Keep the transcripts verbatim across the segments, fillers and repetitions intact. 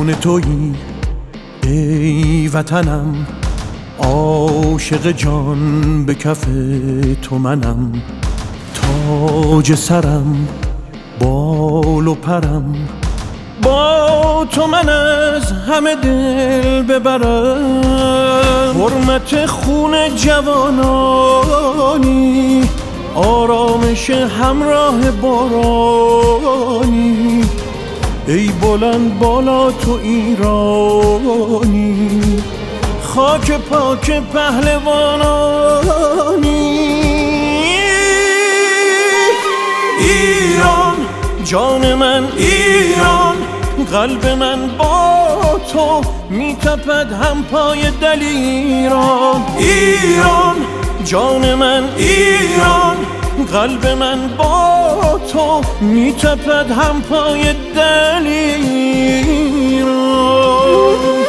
آن تویی ای وطنم، عاشق جان به کف تو منم. تاج سرم، بال و پرم، با تو من از همه دل ببرم. حرمت خون جوانانی، آرامش همراه بارانی. ای بلند بالا تو ایرانی، خاک پاک پهلوانانی. ایران جان من، ایران قلب من با تو میتپد هم پای دلیران. ایران جان من، ایران قلب من با تو میتپد هم پای دلیران.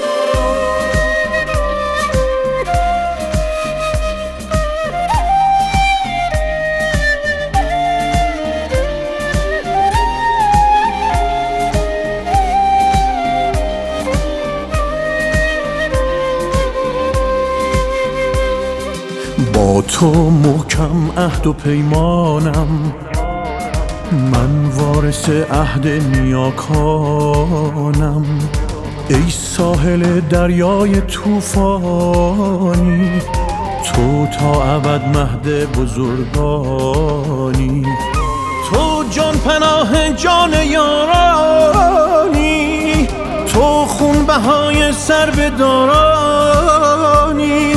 با تو محکم عهد و پیمانم، من وارث عهد نیاکانم. ای ساحل دریای طوفانی، تو تا ابد مهد بزرگانی. تو جان پناه جان یارانی، تو خون بهای سربدارانی.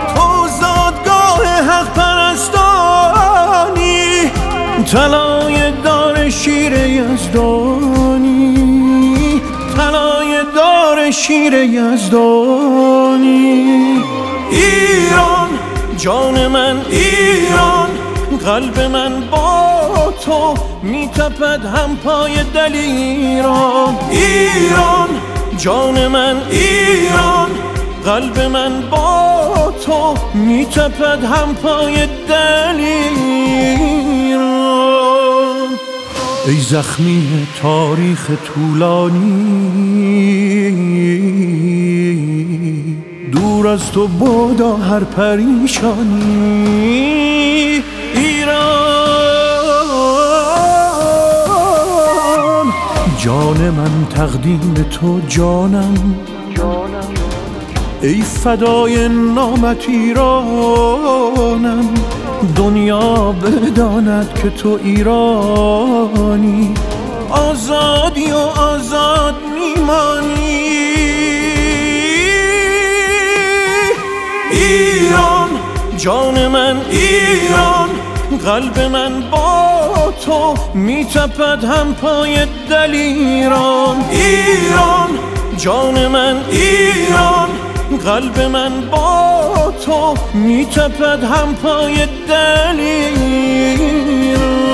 حق پرستانی، طلای دار شیر یزدانی. طلای دار شیر یزدانی. ایران جان من، ایران قلب من با تو میتپد هم پای دلیران. ایران جان من، ایران قلب من با تو میتپد هم پای دلیران. ای زخمی تاریخ طولانی، دور از تو بادا هر پریشانی. ایران جان من تقدیم تو جانم، ای فدای نامت ایرانم. دنیا بداند که تو ایرانی، آزادی و آزاد میمانی. ایران جان من، ایران قلب من با تو میتپد هم پای دلیران. ایران جان من، ایران قلب من با تو میتپد هم پای دلیران.